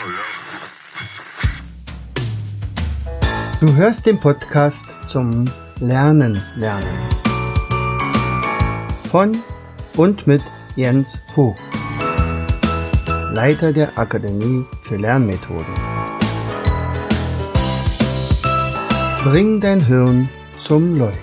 Du hörst den Podcast zum Lernen. Von und mit Jens Vogt, Leiter der Akademie für Lernmethoden. Bring dein Hirn zum Leuchten.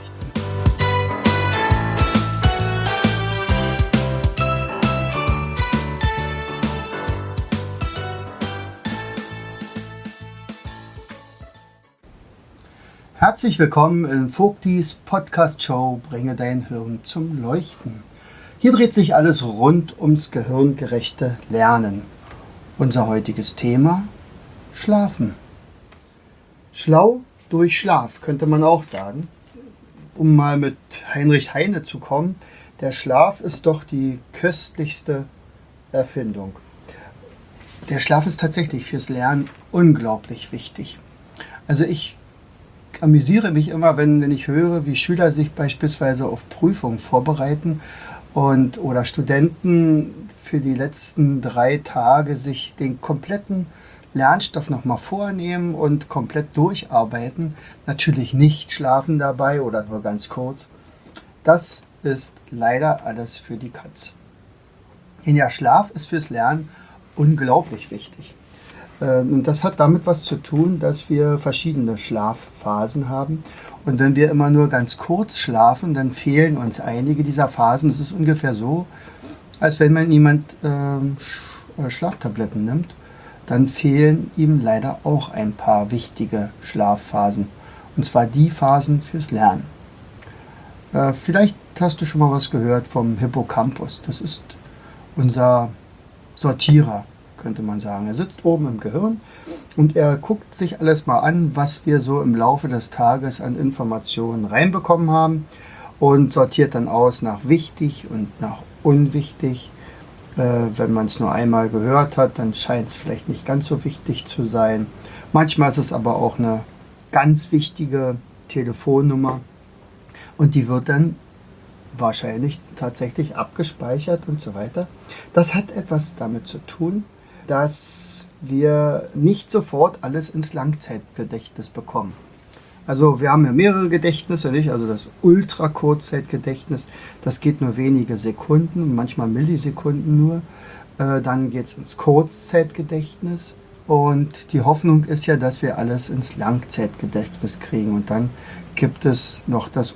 Herzlich willkommen in Vogtis Podcast-Show Bringe dein Hirn zum Leuchten. Hier dreht sich alles rund ums gehirngerechte Lernen. Unser heutiges Thema: Schlafen. Schlau durch Schlaf, könnte man auch sagen. Um mal mit Heinrich Heine zu kommen, der Schlaf ist doch die köstlichste Erfindung. Der Schlaf ist tatsächlich fürs Lernen unglaublich wichtig. Also ich amüsiere mich immer, wenn ich höre, wie Schüler sich beispielsweise auf Prüfungen vorbereiten oder Studenten für die letzten 3 Tage sich den kompletten Lernstoff nochmal vornehmen und komplett durcharbeiten. Natürlich nicht schlafen dabei oder nur ganz kurz. Das ist leider alles für die Katz. Denn ja, Schlaf ist fürs Lernen unglaublich wichtig. Und das hat damit was zu tun, dass wir verschiedene Schlafphasen haben. Und wenn wir immer nur ganz kurz schlafen, dann fehlen uns einige dieser Phasen. Es ist ungefähr so, als wenn man jemand Schlaftabletten nimmt. Dann fehlen ihm leider auch ein paar wichtige Schlafphasen. Und zwar die Phasen fürs Lernen. Vielleicht hast du schon mal was gehört vom Hippocampus. Das ist unser Sortierer, könnte man sagen. Er sitzt oben im Gehirn und er guckt sich alles mal an, was wir so im Laufe des Tages an Informationen reinbekommen haben und sortiert dann aus nach wichtig und nach unwichtig. Wenn man es nur einmal gehört hat, dann scheint es vielleicht nicht ganz so wichtig zu sein. Manchmal ist es aber auch eine ganz wichtige Telefonnummer und die wird dann wahrscheinlich tatsächlich abgespeichert und so weiter. Das hat etwas damit zu tun, dass wir nicht sofort alles ins Langzeitgedächtnis bekommen. Also wir haben ja mehrere Gedächtnisse, nicht? Also das Ultrakurzzeitgedächtnis, das geht nur wenige Sekunden, manchmal Millisekunden nur. Dann geht es ins Kurzzeitgedächtnis und die Hoffnung ist ja, dass wir alles ins Langzeitgedächtnis kriegen. Und dann gibt es noch das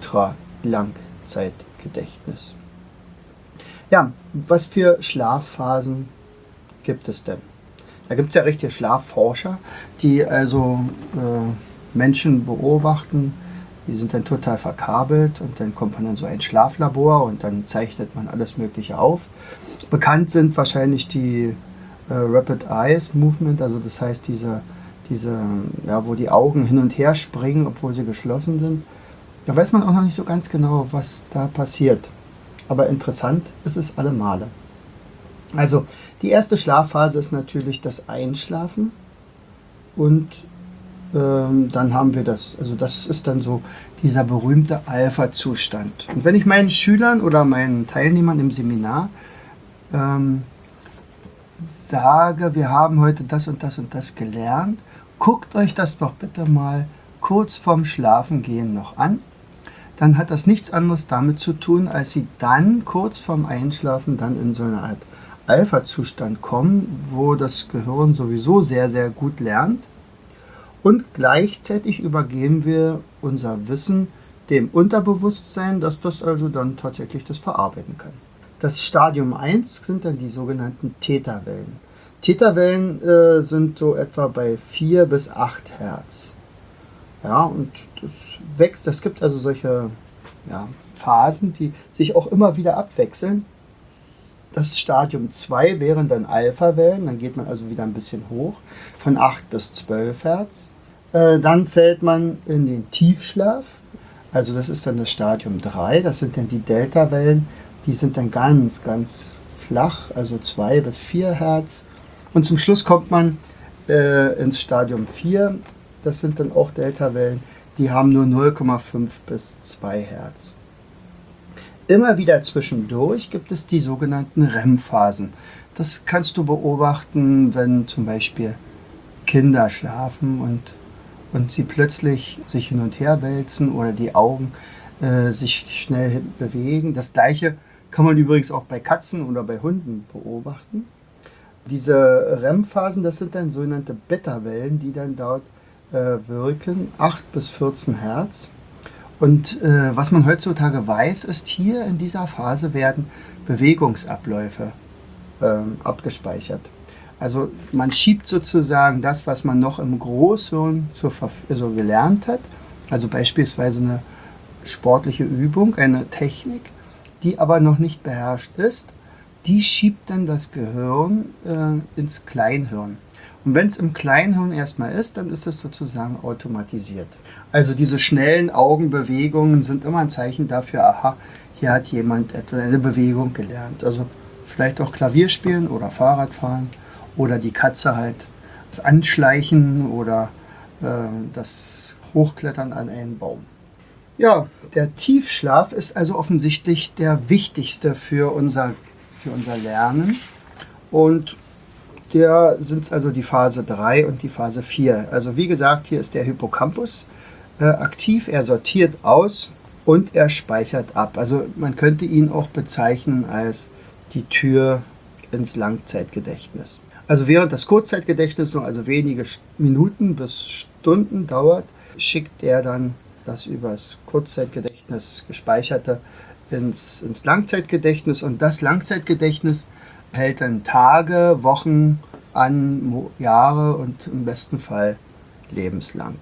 Ultralangzeitgedächtnis. Ja, was für Schlafphasen gibt es denn? Da gibt es ja richtige Schlafforscher, die also Menschen beobachten, die sind dann total verkabelt und dann kommt man in so ein Schlaflabor und dann zeichnet man alles Mögliche auf. Bekannt sind wahrscheinlich die Rapid Eyes Movement, also das heißt wo die Augen hin und her springen, obwohl sie geschlossen sind. Da weiß man auch noch nicht so ganz genau, was da passiert. Aber interessant ist es alle Male. Also die erste Schlafphase ist natürlich das Einschlafen und dann haben wir das ist dann so dieser berühmte Alpha-Zustand. Und wenn ich meinen Schülern oder meinen Teilnehmern im Seminar sage, wir haben heute das und das und das gelernt, guckt euch das doch bitte mal kurz vorm Schlafengehen noch an. Dann hat das nichts anderes damit zu tun, als sie dann kurz vorm Einschlafen dann in so eine Art Alpha-Zustand kommen, wo das Gehirn sowieso sehr, sehr gut lernt. Und gleichzeitig übergeben wir unser Wissen dem Unterbewusstsein, dass das also dann tatsächlich das verarbeiten kann. Das Stadium 1 sind dann die sogenannten Theta-Wellen. Theta-Wellen sind so etwa bei 4 bis 8 Hertz. Ja, und das wächst, es gibt also solche Phasen, die sich auch immer wieder abwechseln. Das Stadium 2 wären dann Alpha-Wellen, dann geht man also wieder ein bisschen hoch, von 8 bis 12 Hertz. Dann fällt man in den Tiefschlaf, also das ist dann das Stadium 3, das sind dann die Delta-Wellen, die sind dann ganz, ganz flach, also 2 bis 4 Hertz. Und zum Schluss kommt man ins Stadium 4, das sind dann auch Delta-Wellen, die haben nur 0,5 bis 2 Hertz. Immer wieder zwischendurch gibt es die sogenannten REM-Phasen. Das kannst du beobachten, wenn zum Beispiel Kinder schlafen und sie plötzlich sich hin und her wälzen oder die Augen sich schnell bewegen. Das Gleiche kann man übrigens auch bei Katzen oder bei Hunden beobachten. Diese REM-Phasen, das sind dann sogenannte Beta-Wellen, die dann dort wirken, 8 bis 14 Hertz. Und was man heutzutage weiß, ist, hier in dieser Phase werden Bewegungsabläufe abgespeichert. Also man schiebt sozusagen das, was man noch im Großhirn gelernt hat, also beispielsweise eine sportliche Übung, eine Technik, die aber noch nicht beherrscht ist, die schiebt dann das Gehirn ins Kleinhirn. Und wenn es im Kleinhirn erstmal ist, dann ist es sozusagen automatisiert. Also diese schnellen Augenbewegungen sind immer ein Zeichen dafür, aha, hier hat jemand etwa eine Bewegung gelernt. Also vielleicht auch Klavier spielen oder Fahrradfahren oder die Katze halt das Anschleichen oder das Hochklettern an einen Baum. Ja, der Tiefschlaf ist also offensichtlich der wichtigste für unser Lernen. Und der sind also die Phase 3 und die Phase 4. Also wie gesagt, hier ist der Hippocampus aktiv, er sortiert aus und er speichert ab. Also man könnte ihn auch bezeichnen als die Tür ins Langzeitgedächtnis. Also während das Kurzzeitgedächtnis nur also wenige Minuten bis Stunden dauert, schickt er dann das über das Kurzzeitgedächtnis gespeicherte ins Langzeitgedächtnis, und das Langzeitgedächtnis hält dann Tage, Wochen an, Jahre und im besten Fall lebenslang.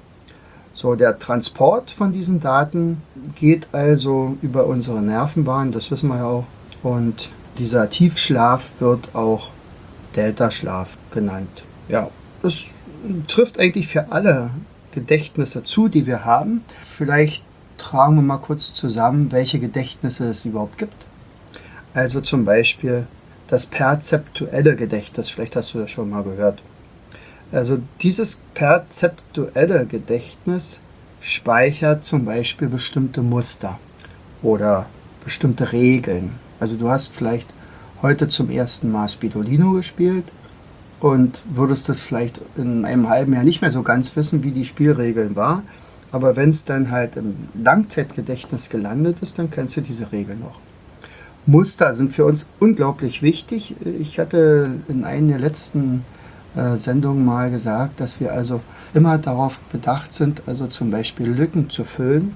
So, der Transport von diesen Daten geht also über unsere Nervenbahn, das wissen wir ja auch, und dieser Tiefschlaf wird auch Deltaschlaf genannt. Ja, es trifft eigentlich für alle Gedächtnisse zu, die wir haben. Vielleicht tragen wir mal kurz zusammen, welche Gedächtnisse es überhaupt gibt. Also zum Beispiel das perzeptuelle Gedächtnis, vielleicht hast du das schon mal gehört. Also dieses perzeptuelle Gedächtnis speichert zum Beispiel bestimmte Muster oder bestimmte Regeln. Also du hast vielleicht heute zum ersten Mal Spidolino gespielt und würdest das vielleicht in einem halben Jahr nicht mehr so ganz wissen, wie die Spielregeln waren. Aber wenn es dann halt im Langzeitgedächtnis gelandet ist, dann kennst du diese Regeln noch. Muster sind für uns unglaublich wichtig. Ich hatte in einer der letzten Sendungen mal gesagt, dass wir also immer darauf bedacht sind, also zum Beispiel Lücken zu füllen.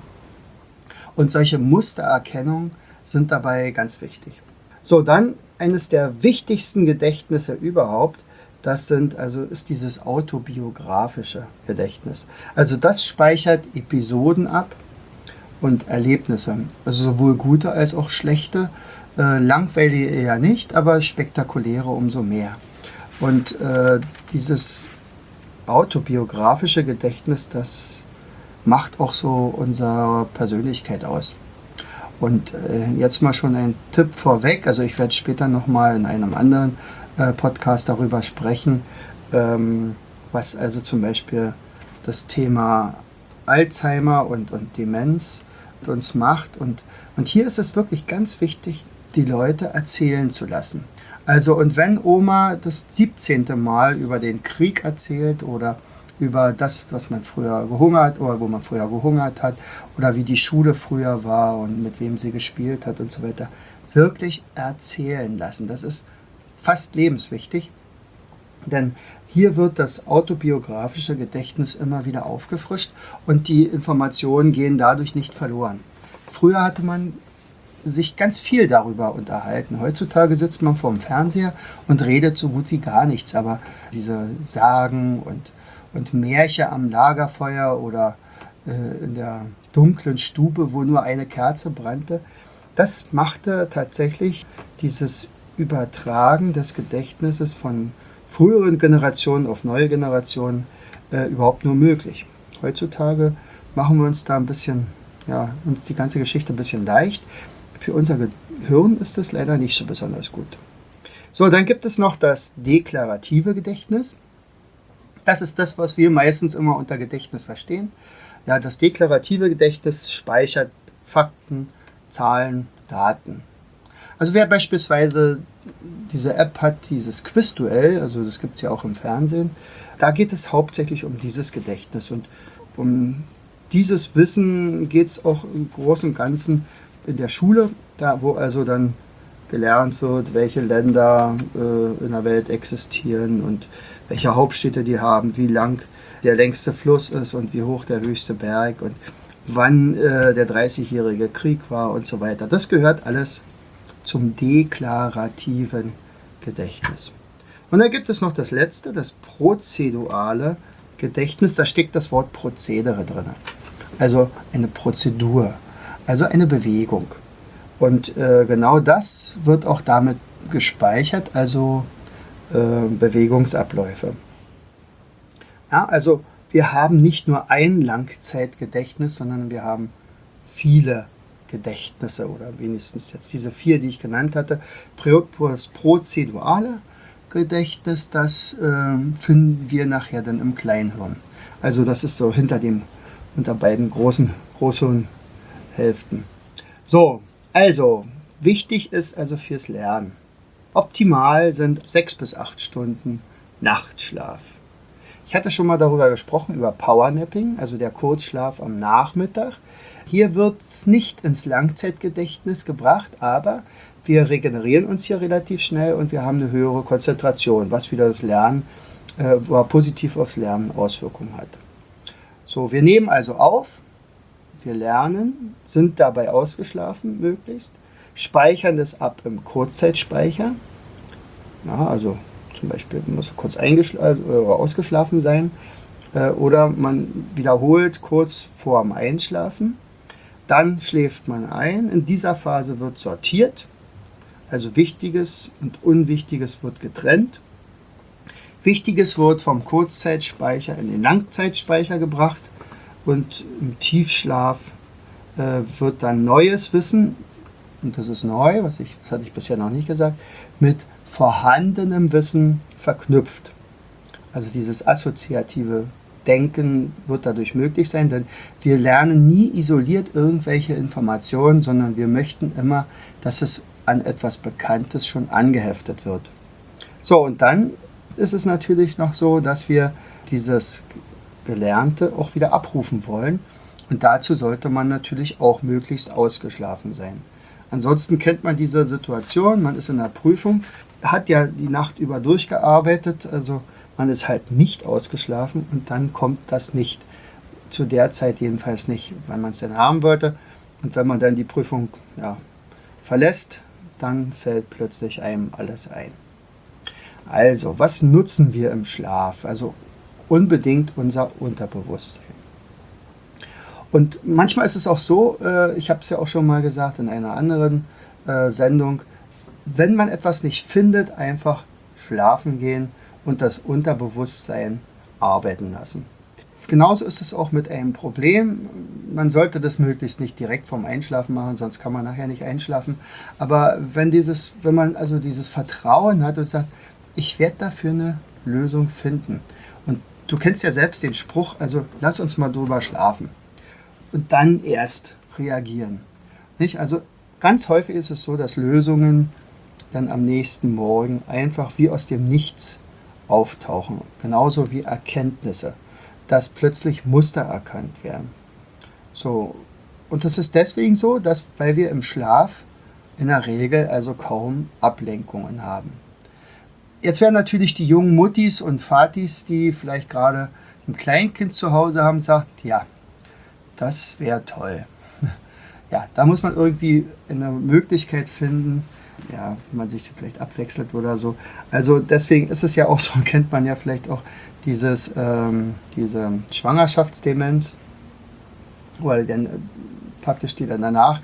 Und solche Mustererkennung sind dabei ganz wichtig. So, dann eines der wichtigsten Gedächtnisse überhaupt, ist dieses autobiografische Gedächtnis. Also das speichert Episoden ab und Erlebnisse, also sowohl gute als auch schlechte, langweilige eher nicht, aber spektakuläre umso mehr. Und dieses autobiografische Gedächtnis, das macht auch so unsere Persönlichkeit aus. Und jetzt mal schon ein Tipp vorweg, also ich werde später nochmal in einem anderen Podcast darüber sprechen, was also zum Beispiel das Thema Alzheimer und Demenz mit uns macht. Und hier ist es wirklich ganz wichtig, die Leute erzählen zu lassen. Also, und wenn Oma das 17. Mal über den Krieg erzählt oder über das, was man früher gehungert oder wo man früher gehungert hat oder wie die Schule früher war und mit wem sie gespielt hat und so weiter, wirklich erzählen lassen. Das ist fast lebenswichtig, denn hier wird das autobiografische Gedächtnis immer wieder aufgefrischt und die Informationen gehen dadurch nicht verloren. Früher hatte man sich ganz viel darüber unterhalten. Heutzutage sitzt man vorm Fernseher und redet so gut wie gar nichts, aber diese Sagen und Märchen am Lagerfeuer oder in der dunklen Stube, wo nur eine Kerze brannte, das machte tatsächlich dieses Übertragen des Gedächtnisses von früheren Generationen auf neue Generationen überhaupt nur möglich. Heutzutage machen wir uns da ein bisschen, uns die ganze Geschichte ein bisschen leicht. Für unser Gehirn ist das leider nicht so besonders gut. So, dann gibt es noch das deklarative Gedächtnis. Das ist das, was wir meistens immer unter Gedächtnis verstehen. Ja, das deklarative Gedächtnis speichert Fakten, Zahlen, Daten. Also wer beispielsweise diese App hat, dieses Quizduell, also das gibt es ja auch im Fernsehen, da geht es hauptsächlich um dieses Gedächtnis. Und um dieses Wissen geht es auch im Großen und Ganzen in der Schule, da wo also dann gelernt wird, welche Länder in der Welt existieren und welche Hauptstädte die haben, wie lang der längste Fluss ist und wie hoch der höchste Berg und wann der 30-jährige Krieg war und so weiter. Das gehört alles zum deklarativen Gedächtnis. Und dann gibt es noch das letzte, das prozeduale Gedächtnis. Da steckt das Wort Prozedere drin. Also eine Prozedur, also eine Bewegung. Und genau das wird auch damit gespeichert, also Bewegungsabläufe. Ja, also wir haben nicht nur ein Langzeitgedächtnis, sondern wir haben viele Gedächtnisse oder wenigstens jetzt diese 4, die ich genannt hatte. Das prozeduale Gedächtnis, das finden wir nachher dann im Kleinhirn. Also das ist so unter beiden Großhirnhälften. So, also wichtig ist also fürs Lernen. Optimal sind 6 bis 8 Stunden Nachtschlaf. Ich hatte schon mal darüber gesprochen, über Powernapping, also der Kurzschlaf am Nachmittag. Hier wird es nicht ins Langzeitgedächtnis gebracht, aber wir regenerieren uns hier relativ schnell und wir haben eine höhere Konzentration, was wieder das Lernen positiv aufs Lernen Auswirkungen hat. So, wir nehmen also auf, wir lernen, sind dabei ausgeschlafen möglichst, speichern das ab im Kurzzeitspeicher. Ja, also zum Beispiel muss kurz ausgeschlafen sein oder man wiederholt kurz vorm Einschlafen. Dann schläft man ein. In dieser Phase wird sortiert, also Wichtiges und Unwichtiges wird getrennt. Wichtiges wird vom Kurzzeitspeicher in den Langzeitspeicher gebracht und im Tiefschlaf wird dann neues Wissen, und das ist neu, das hatte ich bisher noch nicht gesagt, mit vorhandenem Wissen verknüpft. Also dieses assoziative Denken wird dadurch möglich sein, denn wir lernen nie isoliert irgendwelche Informationen, sondern wir möchten immer, dass es an etwas Bekanntes schon angeheftet wird. So, und dann ist es natürlich noch so, dass wir dieses Gelernte auch wieder abrufen wollen. Und dazu sollte man natürlich auch möglichst ausgeschlafen sein. Ansonsten kennt man diese Situation, man ist in der Prüfung, hat ja die Nacht über durchgearbeitet, also man ist halt nicht ausgeschlafen und dann kommt das nicht. Zu der Zeit jedenfalls nicht, wann man es denn haben wollte. Und wenn man dann die Prüfung verlässt, dann fällt plötzlich einem alles ein. Also, was nutzen wir im Schlaf? Also unbedingt unser Unterbewusstsein. Und manchmal ist es auch so, ich habe es ja auch schon mal gesagt in einer anderen Sendung, wenn man etwas nicht findet, einfach schlafen gehen und das Unterbewusstsein arbeiten lassen. Genauso ist es auch mit einem Problem. Man sollte das möglichst nicht direkt vorm Einschlafen machen, sonst kann man nachher nicht einschlafen. Aber wenn man also dieses Vertrauen hat und sagt, ich werde dafür eine Lösung finden. Und du kennst ja selbst den Spruch, also lass uns mal drüber schlafen. Und dann erst reagieren. Nicht? Also ganz häufig ist es so, dass Lösungen dann am nächsten Morgen einfach wie aus dem Nichts auftauchen. Genauso wie Erkenntnisse, dass plötzlich Muster erkannt werden. So. Und das ist deswegen so, weil wir im Schlaf in der Regel also kaum Ablenkungen haben. Jetzt werden natürlich die jungen Muttis und Vatis, die vielleicht gerade ein Kleinkind zu Hause haben, sagt, ja, das wäre toll. Ja, da muss man irgendwie eine Möglichkeit finden, ja, wie man sich vielleicht abwechselt oder so. Also deswegen ist es ja auch so, kennt man ja vielleicht auch diese Schwangerschaftsdemenz, weil dann praktisch die dann danach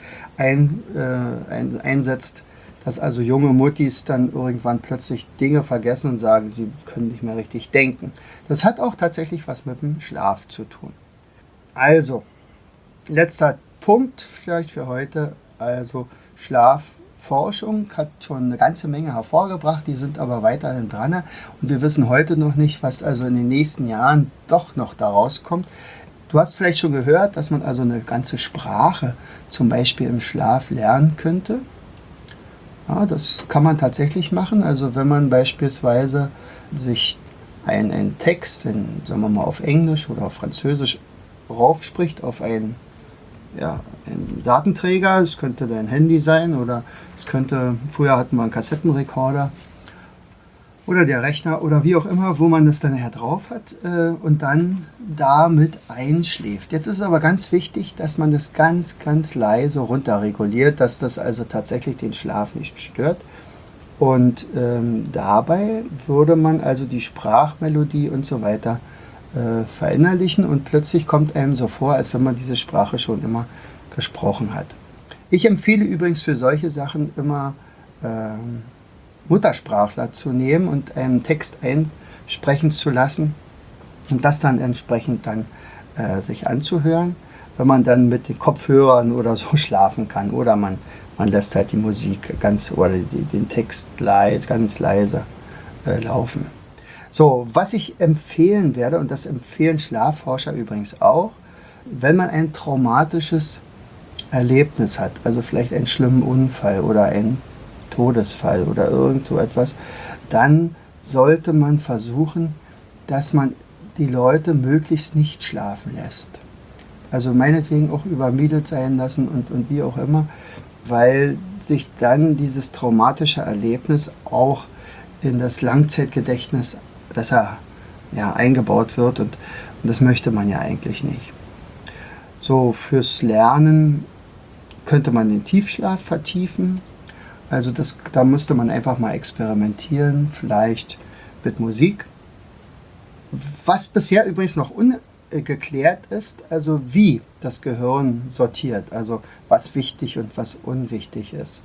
einsetzt, dass also junge Muttis dann irgendwann plötzlich Dinge vergessen und sagen, sie können nicht mehr richtig denken. Das hat auch tatsächlich was mit dem Schlaf zu tun. Also, letzter Punkt vielleicht für heute, also Schlafforschung hat schon eine ganze Menge hervorgebracht, die sind aber weiterhin dran und wir wissen heute noch nicht, was also in den nächsten Jahren doch noch daraus kommt. Du hast vielleicht schon gehört, dass man also eine ganze Sprache zum Beispiel im Schlaf lernen könnte. Ja, das kann man tatsächlich machen. Also wenn man beispielsweise sich einen Text, sagen wir mal auf Englisch oder auf Französisch raufspricht auf einen Datenträger, es könnte dein Handy sein oder früher hatten wir einen Kassettenrekorder oder der Rechner oder wie auch immer, wo man das dann nachher drauf hat und dann damit einschläft. Jetzt ist es aber ganz wichtig, dass man das ganz, ganz leise runterreguliert, dass das also tatsächlich den Schlaf nicht stört. Und dabei würde man also die Sprachmelodie und so weiter verinnerlichen und plötzlich kommt einem so vor, als wenn man diese Sprache schon immer gesprochen hat. Ich empfehle übrigens für solche Sachen immer Muttersprachler zu nehmen und einen Text einsprechen zu lassen und das dann entsprechend dann sich anzuhören, wenn man dann mit den Kopfhörern oder so schlafen kann oder man lässt halt die Musik den Text ganz leise laufen. So, was ich empfehlen werde, und das empfehlen Schlafforscher übrigens auch, wenn man ein traumatisches Erlebnis hat, also vielleicht einen schlimmen Unfall oder einen Todesfall oder irgend so etwas, dann sollte man versuchen, dass man die Leute möglichst nicht schlafen lässt. Also meinetwegen auch übermittelt sein lassen und wie auch immer, weil sich dann dieses traumatische Erlebnis auch in das Langzeitgedächtnis besser eingebaut wird und das möchte man ja eigentlich nicht. So, fürs Lernen könnte man den Tiefschlaf vertiefen. Also da müsste man einfach mal experimentieren, vielleicht mit Musik. Was bisher übrigens noch ungeklärt ist, also wie das Gehirn sortiert, also was wichtig und was unwichtig ist.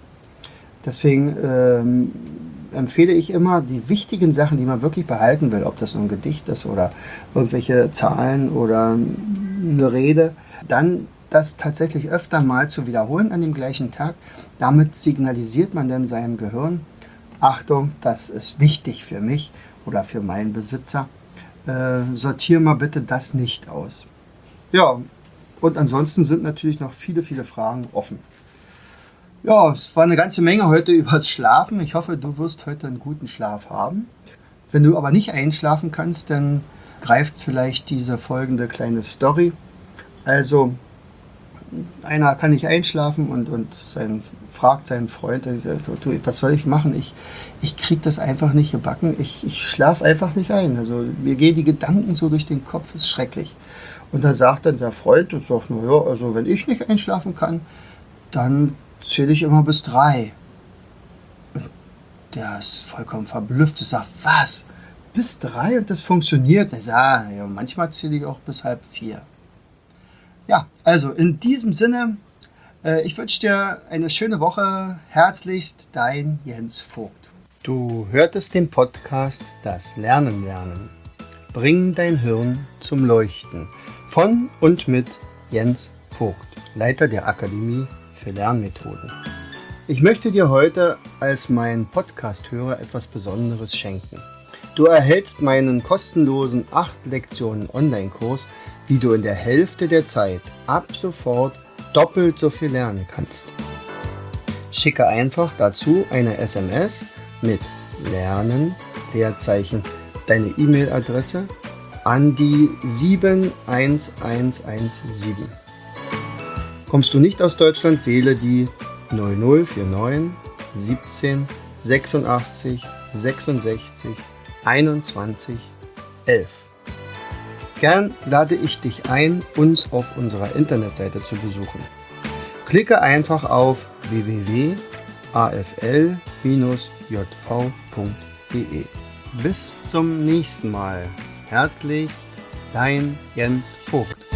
Deswegen empfehle ich immer die wichtigen Sachen, die man wirklich behalten will, ob das ein Gedicht ist oder irgendwelche Zahlen oder eine Rede, dann das tatsächlich öfter mal zu wiederholen an dem gleichen Tag. Damit signalisiert man dann seinem Gehirn, Achtung, das ist wichtig für mich oder für meinen Besitzer. Sortiere mal bitte das nicht aus. Ja, und ansonsten sind natürlich noch viele, viele Fragen offen. Ja, es war eine ganze Menge heute übers Schlafen. Ich hoffe, du wirst heute einen guten Schlaf haben. Wenn du aber nicht einschlafen kannst, dann greift vielleicht diese folgende kleine Story. Also, einer kann nicht einschlafen und fragt seinen Freund, du, was soll ich machen? Ich kriege das einfach nicht gebacken. Ich schlafe einfach nicht ein. Also mir gehen die Gedanken so durch den Kopf, ist schrecklich. Und da sagt dann der Freund, also wenn ich nicht einschlafen kann, dann zähle ich immer bis 3. Und der ist vollkommen verblüfft. Er sagt, was? Bis 3 und das funktioniert? Ich sage, ja, manchmal zähle ich auch bis 3:30. Ja, also in diesem Sinne, ich wünsche dir eine schöne Woche. Herzlichst, dein Jens Vogt. Du hörtest den Podcast Das Lernen lernen. Bring dein Hirn zum Leuchten. Von und mit Jens Vogt, Leiter der Akademie für Lernmethoden. Ich möchte dir heute als mein Podcast-Hörer etwas Besonderes schenken. Du erhältst meinen kostenlosen 8 Lektionen Online-Kurs, wie du in der Hälfte der Zeit ab sofort doppelt so viel lernen kannst. Schicke einfach dazu eine SMS mit Lernen, Leerzeichen, deine E-Mail-Adresse an die 71117. Kommst du nicht aus Deutschland, wähle die 0049 17 86 66 21 11. Gern lade ich dich ein, uns auf unserer Internetseite zu besuchen. Klicke einfach auf www.afl-jv.de. Bis zum nächsten Mal. Herzlichst, dein Jens Vogt.